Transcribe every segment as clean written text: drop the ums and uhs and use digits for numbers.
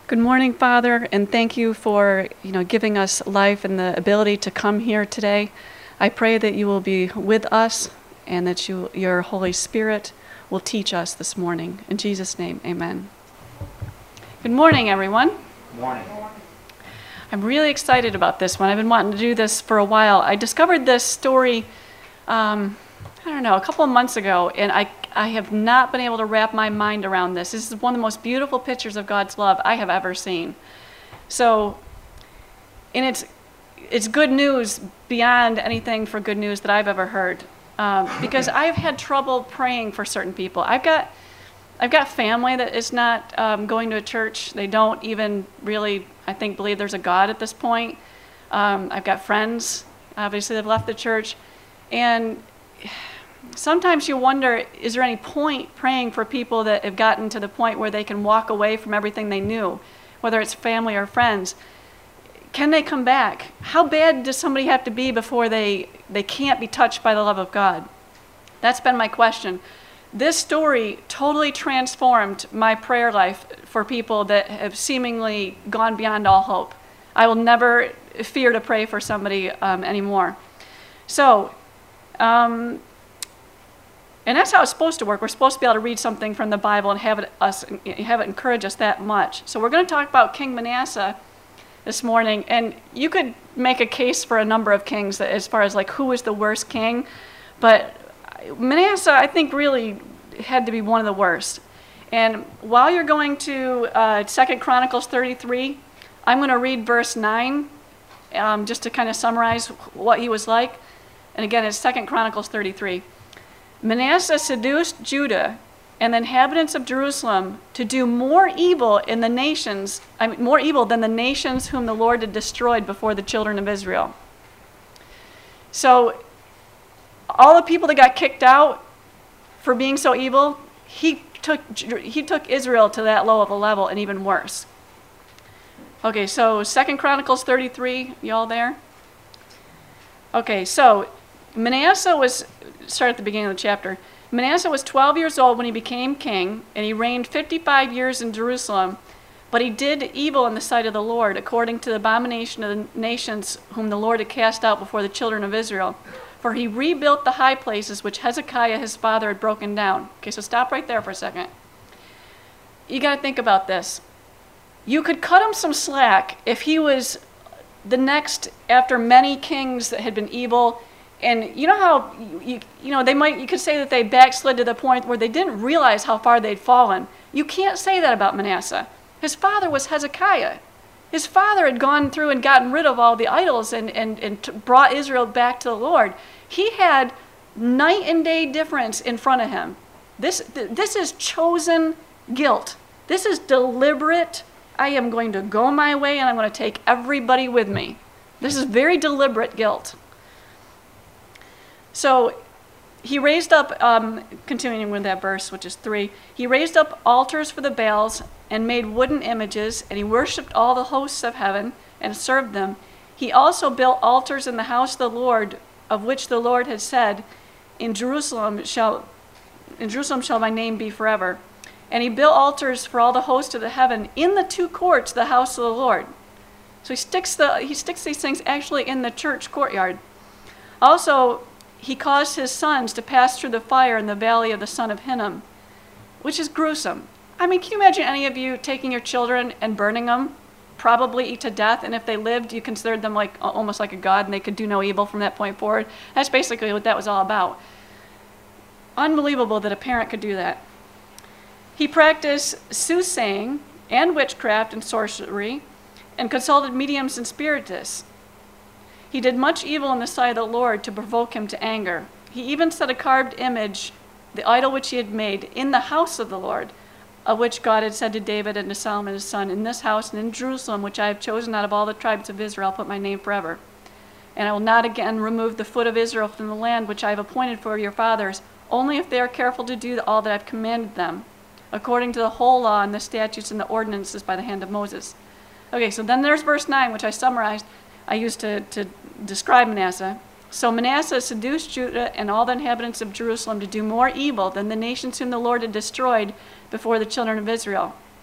Good morning, Father, and thank you for giving us life and the ability to come here today. I pray that you will be with us and that your Holy Spirit will teach us this morning. In Jesus' name, amen. Good morning, everyone. Good morning. I'm really excited about this one. I've been wanting to do this for a while. I discovered this story, a couple of months ago, and I have not been able to wrap my mind around this. This is one of the most beautiful pictures of God's love I have ever seen. So, and it's good news beyond anything for good news that I've ever heard, because I've had trouble praying for certain people. I've got family that is not going to a church. They don't even really, I think, believe there's a God at this point. I've got friends, obviously, that have left the church, and sometimes you wonder, is there any point praying for people that have gotten to the point where they can walk away from everything they knew, whether it's family or friends? Can they come back? How bad does somebody have to be before they can't be touched by the love of God? That's been my question. This story totally transformed my prayer life for people that have seemingly gone beyond all hope. I will never fear to pray for somebody anymore. So, and that's how it's supposed to work. We're supposed to be able to read something from the Bible and have it encourage us that much. So we're going to talk about King Manasseh this morning, and you could make a case for a number of kings as far as like who was the worst king, but Manasseh, I think, really had to be one of the worst. And while you're going to 2 Chronicles 33, I'm going to read verse 9 just to kind of summarize what he was like. And again, it's 2 Chronicles 33. Manasseh seduced Judah and the inhabitants of Jerusalem to do more evil than the nations whom the Lord had destroyed before the children of Israel. So all the people that got kicked out for being so evil, he took Israel to that low of a level and even worse. Okay, so 2 Chronicles 33, y'all there? Okay, so start at the beginning of the chapter. Manasseh was 12 years old when he became king, and he reigned 55 years in Jerusalem. But he did evil in the sight of the Lord, according to the abomination of the nations whom the Lord had cast out before the children of Israel. For he rebuilt the high places which Hezekiah his father had broken down. Okay, so stop right there for a second. You got to think about this. You could cut him some slack if he was the next after many kings that had been evil. And you know how you could say that they backslid to the point where they didn't realize how far they'd fallen. You can't say that about Manasseh. His father was Hezekiah. His father had gone through and gotten rid of all the idols and brought Israel back to the Lord. He had night and day difference in front of him. This is chosen guilt. This is deliberate. I am going to go my way and I'm going to take everybody with me. This is very deliberate guilt. So he raised up, continuing with that verse, which is 3, he raised up altars for the Baals and made wooden images, and he worshipped all the hosts of heaven and served them. He also built altars in the house of the Lord, of which the Lord had said, In Jerusalem shall my name be forever. And he built altars for all the hosts of the heaven in the 2 courts, the house of the Lord. So he sticks these things actually in the church courtyard. Also, he caused his sons to pass through the fire in the valley of the son of Hinnom, which is gruesome. I mean, can you imagine any of you taking your children and burning them, probably to death, and if they lived, you considered them like almost like a god and they could do no evil from that point forward? That's basically what that was all about. Unbelievable that a parent could do that. He practiced soothsaying and witchcraft and sorcery and consulted mediums and spiritists. He did much evil in the sight of the Lord to provoke him to anger. He even set a carved image, the idol which he had made, in the house of the Lord, of which God had said to David and to Solomon his son, In this house and in Jerusalem, which I have chosen out of all the tribes of Israel, I'll put my name forever. And I will not again remove the foot of Israel from the land which I have appointed for your fathers, only if they are careful to do all that I've commanded them, according to the whole law and the statutes and the ordinances by the hand of Moses. Okay, so then there's verse 9, which I summarized. I used to describe Manasseh. So Manasseh seduced Judah and all the inhabitants of Jerusalem to do more evil than the nations whom the Lord had destroyed before the children of Israel.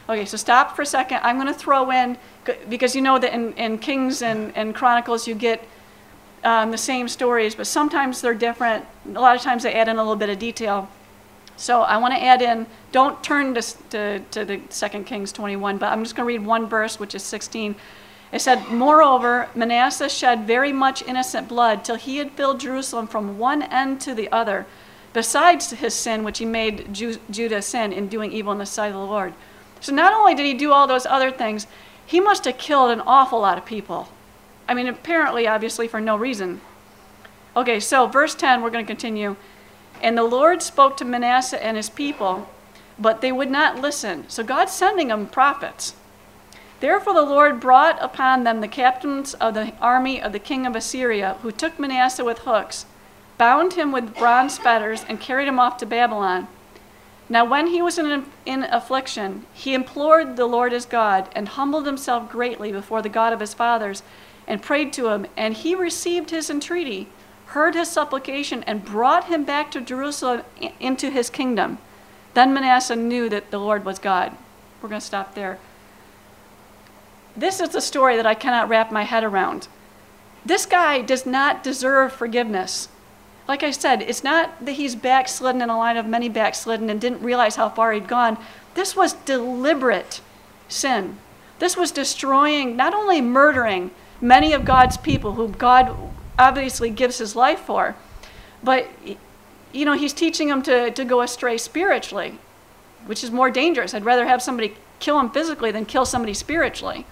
Okay, so stop for a second. I'm going to throw in, because you know that in Kings and Chronicles you get the same stories, but sometimes they're different. A lot of times they add in a little bit of detail. So I want to add in, don't turn to the 2 Kings 21, but I'm just going to read one verse, which is 16. It said, "Moreover, Manasseh shed very much innocent blood till he had filled Jerusalem from one end to the other, besides his sin which he made Judah sin in doing evil in the sight of the Lord." So not only did he do all those other things, he must have killed an awful lot of people. I mean, apparently, obviously, for no reason. Okay, so verse 10, we're going to continue. "And the Lord spoke to Manasseh and his people, but they would not listen." So God's sending them prophets. "Therefore the Lord brought upon them the captains of the army of the king of Assyria, who took Manasseh with hooks, bound him with bronze fetters, and carried him off to Babylon. Now when he was in affliction, he implored the Lord his God, and humbled himself greatly before the God of his fathers, and prayed to him, and he received his entreaty, heard his supplication, and brought him back to Jerusalem into his kingdom. Then Manasseh knew that the Lord was God." We're going to stop there. This is the story that I cannot wrap my head around. This guy does not deserve forgiveness. Like I said, it's not that he's backslidden in a line of many backslidden and didn't realize how far he'd gone. This was deliberate sin. This was destroying, not only murdering many of God's people who God obviously gives his life for, but you know, he's teaching them to go astray spiritually, which is more dangerous. I'd rather have somebody kill him physically than kill somebody spiritually.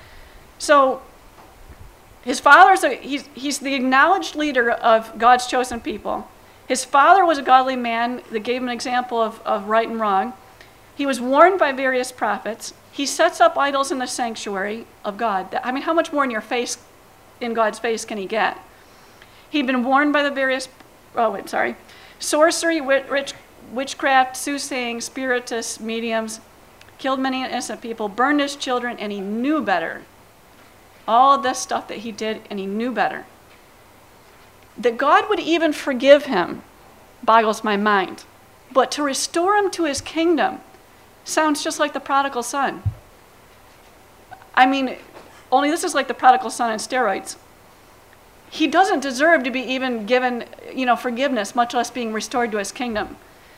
So his father's he's the acknowledged leader of God's chosen people. His father was a godly man that gave him an example of right and wrong. He was warned by various prophets. He sets up idols in the sanctuary of God. I mean, how much more in God's face can he get? He'd been warned by the various, sorcery, witchcraft, soothsaying, spiritists, mediums, killed many innocent people, burned his children, and he knew better. All of this stuff that he did, and he knew better. That God would even forgive him boggles my mind. But to restore him to his kingdom sounds just like the prodigal son. I mean, only this is like the prodigal son on steroids. He doesn't deserve to be even given, forgiveness, much less being restored to his kingdom.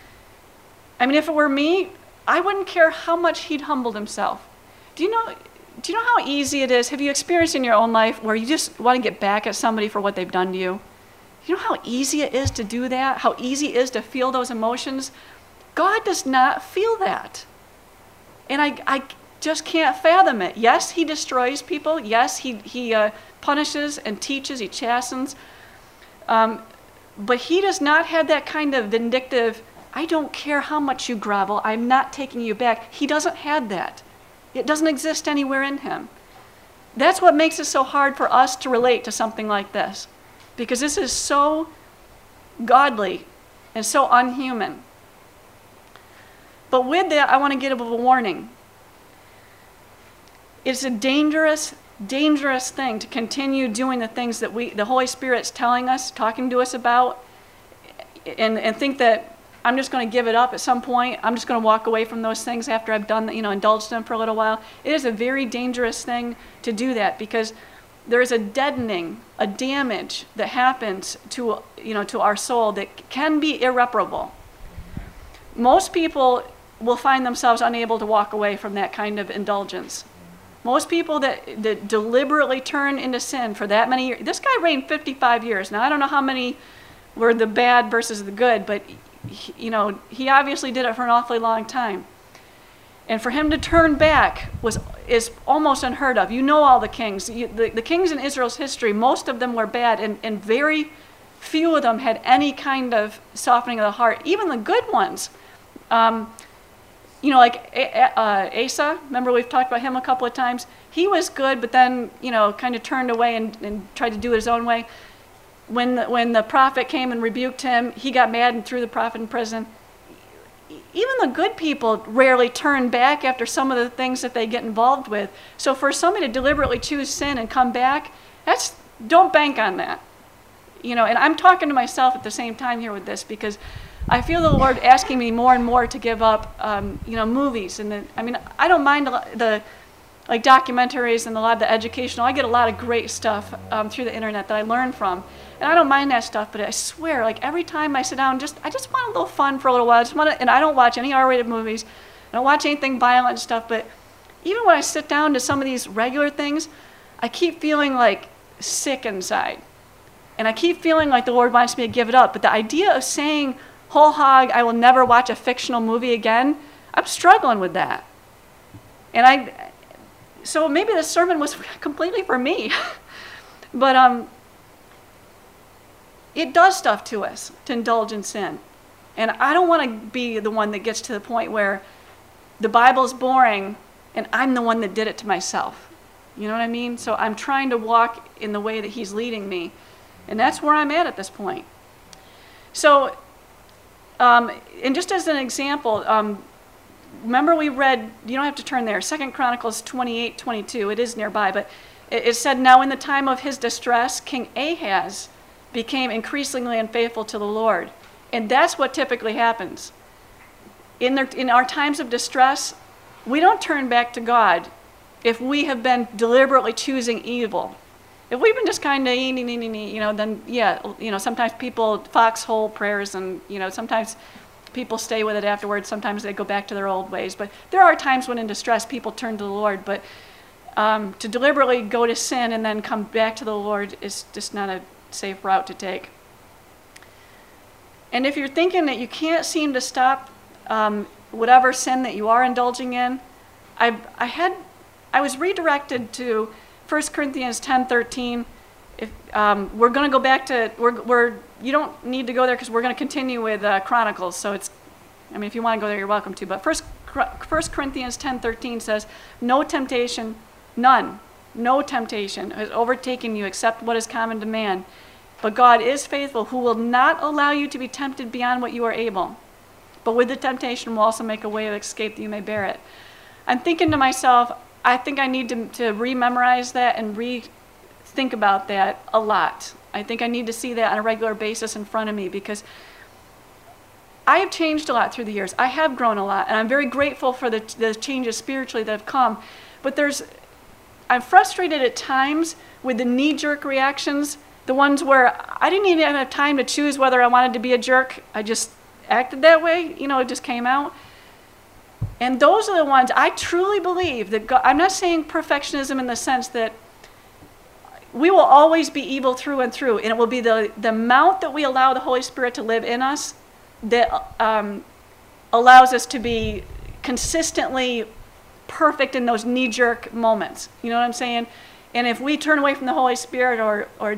I mean, if it were me, I wouldn't care how much he'd humbled himself. Do you know how easy it is? Have you experienced in your own life where you just want to get back at somebody for what they've done to you? You know how easy it is to do that? How easy it is to feel those emotions? God does not feel that. And I just can't fathom it. Yes, he destroys people. Yes, he punishes and teaches, he chastens. But he does not have that kind of vindictive, I don't care how much you grovel, I'm not taking you back. He doesn't have that. It doesn't exist anywhere in him. That's what makes it so hard for us to relate to something like this. Because this is so godly and so unhuman. But with that, I want to give a warning. It's a dangerous, dangerous thing to continue doing the things that the Holy Spirit's telling us, talking to us about, and think that I'm just going to give it up at some point. I'm just going to walk away from those things after I've done, indulged them for a little while. It is a very dangerous thing to do that because there is a deadening, a damage that happens to our soul that can be irreparable. Most people will find themselves unable to walk away from that kind of indulgence. Most people that deliberately turn into sin for that many years. This guy reigned 55 years. Now, I don't know how many were the bad versus the good, but he obviously did it for an awfully long time. And for him to turn back is almost unheard of. You know all the kings. The kings in Israel's history, most of them were bad, and very few of them had any kind of softening of the heart. Even the good ones. Like Asa, remember we've talked about him a couple of times? He was good, but then, kind of turned away and tried to do it his own way. When the prophet came and rebuked him, he got mad and threw the prophet in prison. Even the good people rarely turn back after some of the things that they get involved with. So for somebody to deliberately choose sin and come back, don't bank on that. And I'm talking to myself at the same time here with this because I feel the Lord asking me more and more to give up, movies. And I don't mind the like documentaries and a lot of the educational. I get a lot of great stuff through the internet that I learn from, and I don't mind that stuff. But I swear, like every time I sit down, I just want a little fun for a little while. And I don't watch any R-rated movies. I don't watch anything violent and stuff. But even when I sit down to some of these regular things, I keep feeling like sick inside, and I keep feeling like the Lord wants me to give it up. But the idea of saying whole hog, I will never watch a fictional movie again, I'm struggling with that. And so maybe this sermon was completely for me. But it does stuff to us to indulge in sin. And I don't want to be the one that gets to the point where the Bible's boring and I'm the one that did it to myself. You know what I mean? So I'm trying to walk in the way that he's leading me. And that's where I'm at this point. So, and just as an example, remember we read, you don't have to turn there, 2 Chronicles 28:22, it is nearby, but it said, now in the time of his distress, King Ahaz became increasingly unfaithful to the Lord. And that's what typically happens. In our times of distress, we don't turn back to God if we have been deliberately choosing evil. If we've been just kind of, then yeah, sometimes people foxhole prayers and, sometimes people stay with it afterwards. Sometimes they go back to their old ways. But there are times when in distress people turn to the Lord. But to deliberately go to sin and then come back to the Lord is just not a safe route to take. And if you're thinking that you can't seem to stop whatever sin that you are indulging in, I was redirected to 1 Corinthians 10:13. If we're going to go back to, you don't need to go there because we're going to continue with Chronicles. So if you want to go there, you're welcome to. But 1 Corinthians 10:13 says, no temptation has overtaken you except what is common to man. But God is faithful, who will not allow you to be tempted beyond what you are able. But with the temptation will also make a way of escape that you may bear it. I'm thinking to myself, I think I need to rememorize that and think about that a lot. I think I need to see that on a regular basis in front of me, because I have changed a lot through the years. I have grown a lot, and I'm very grateful for the changes spiritually that have come. But I'm frustrated at times with the knee-jerk reactions, the ones where I didn't even have time to choose whether I wanted to be a jerk. I just acted that way, it just came out. And those are the ones I truly believe that God, I'm not saying perfectionism in the sense that we will always be evil through and through, and it will be the amount that we allow the Holy Spirit to live in us that allows us to be consistently perfect in those knee-jerk moments. You know what I'm saying? And if we turn away from the Holy Spirit or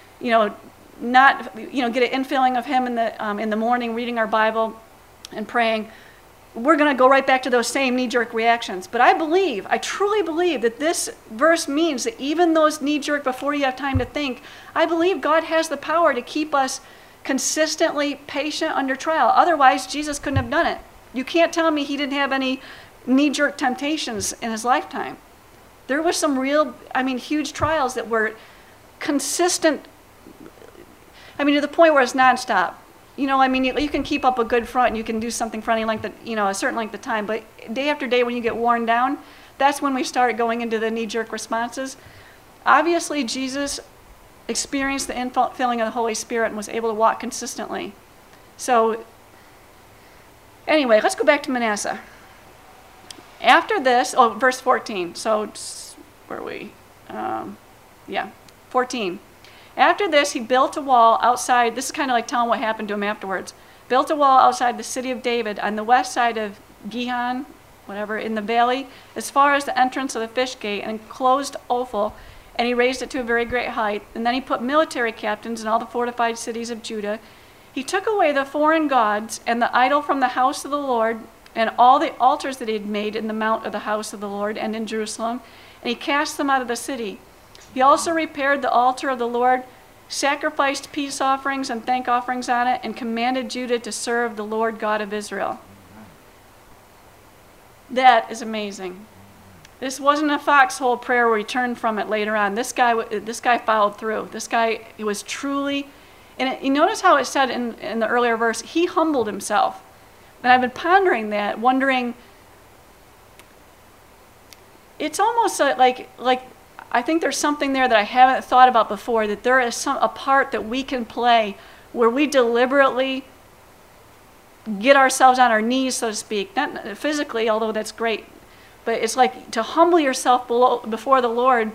not, get an infilling of Him in the morning, reading our Bible and praying, we're going to go right back to those same knee-jerk reactions. But I truly believe that this verse means that even those knee-jerk, before you have time to think, I believe God has the power to keep us consistently patient under trial. Otherwise, Jesus couldn't have done it. You can't tell me He didn't have any knee-jerk temptations in His lifetime. There were some real, huge trials that were consistent, to the point where it's nonstop. You can keep up a good front and you can do something for any length of, a certain length of time, but day after day when you get worn down, that's when we start going into the knee-jerk responses. Obviously, Jesus experienced the infilling of the Holy Spirit and was able to walk consistently. So, anyway, let's go back to Manasseh. After this, verse 14. So, where are we? 14. After this, he built a wall outside. This is kind of like telling what happened to him afterwards. Built a wall outside the city of David on the west side of Gihon, in the valley, as far as the entrance of the fish gate, and enclosed Ophel, and he raised it to a very great height. And then he put military captains in all the fortified cities of Judah. He took away the foreign gods and the idol from the house of the Lord, and all the altars that he had made in the mount of the house of the Lord and in Jerusalem, and he cast them out of the city. He also repaired the altar of the Lord, sacrificed peace offerings and thank offerings on it, and commanded Judah to serve the Lord God of Israel. That is amazing. This wasn't a foxhole prayer where he turned from it later on. This guy followed through. This guy, he was truly And you notice how it said in the earlier verse, he humbled himself. And I've been pondering that, wondering, it's almost like I think there's something there that I haven't thought about before, that there is a part that we can play where we deliberately get ourselves on our knees, so to speak, not physically, although that's great, but it's like to humble yourself before the Lord.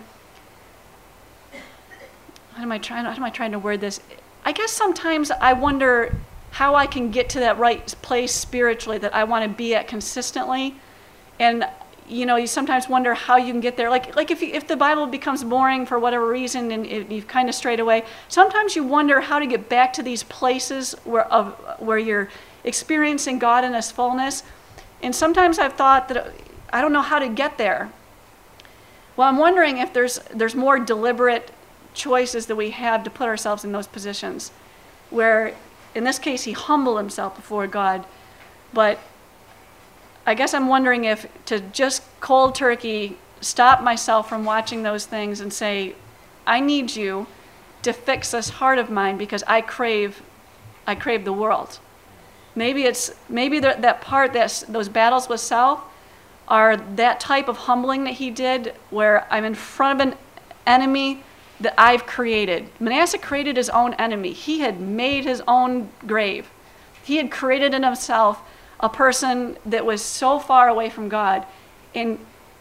How am I trying to word this? I guess sometimes I wonder how I can get to that right place spiritually that I want to be at consistently. And you sometimes wonder how you can get there. Like if the Bible becomes boring for whatever reason and you've kind of strayed away, sometimes you wonder how to get back to these places where you're experiencing God in His fullness. And sometimes I've thought that I don't know how to get there. Well, I'm wondering if there's more deliberate choices that we have to put ourselves in those positions, where in this case he humbled himself before God. But I guess I'm wondering if to just cold turkey stop myself from watching those things and say, I need you to fix this heart of mine because I crave the world. Maybe that part, those battles with self are that type of humbling that he did, where I'm in front of an enemy that I've created. Manasseh created his own enemy. He had made his own grave. He had created in himself a person that was so far away from God. And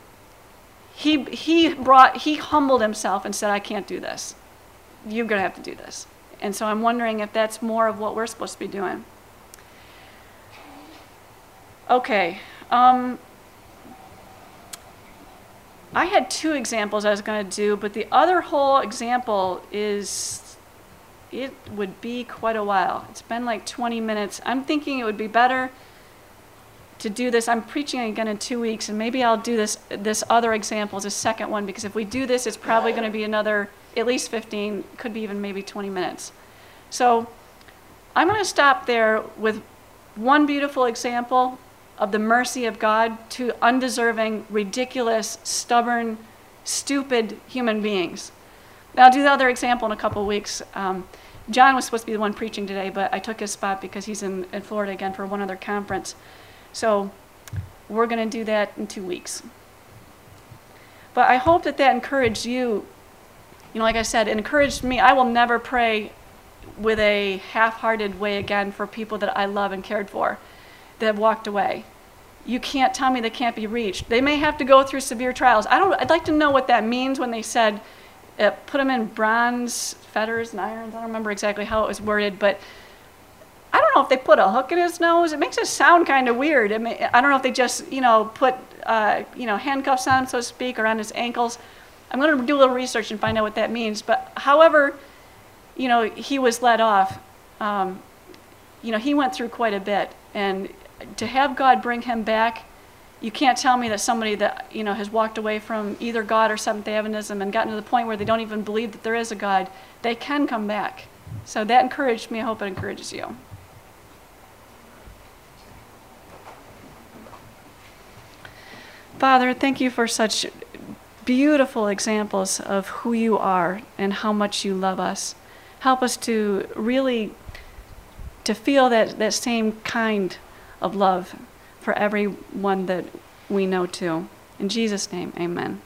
he humbled himself and said, I can't do this. You're going to have to do this. And so I'm wondering if that's more of what we're supposed to be doing. Okay. I had 2 examples I was going to do, but the other whole example it would be quite a while. It's been like 20 minutes. I'm thinking it would be better to do this. I'm preaching again in 2 weeks, and maybe I'll do this other example as a second one, because if we do this, it's probably going to be another at least 15, could be even maybe 20 minutes. So I'm going to stop there with one beautiful example of the mercy of God to undeserving, ridiculous, stubborn, stupid human beings. Now, I'll do the other example in a couple of weeks. John was supposed to be the one preaching today, but I took his spot because he's in Florida again for one other conference. So we're going to do that in 2 weeks. But I hope that encouraged you. Like I said, it encouraged me. I will never pray with a half-hearted way again for people that I love and cared for that have walked away. You can't tell me they can't be reached. They may have to go through severe trials. I'd like to know what that means when they said put them in bronze fetters and irons. I don't remember exactly how it was worded, but I don't know if they put a hook in his nose. It makes it sound kind of weird. I don't know if they just put handcuffs on, so to speak, or on his ankles. I'm going to do a little research and find out what that means. But however, he was let off. He went through quite a bit, and to have God bring him back, you can't tell me that somebody that has walked away from either God or Seventh-day Adventism and gotten to the point where they don't even believe that there is a God, they can come back. So that encouraged me. I hope it encourages you. Father, thank you for such beautiful examples of who you are and how much you love us. Help us to really feel that same kind of love for everyone that we know too. In Jesus' name, amen.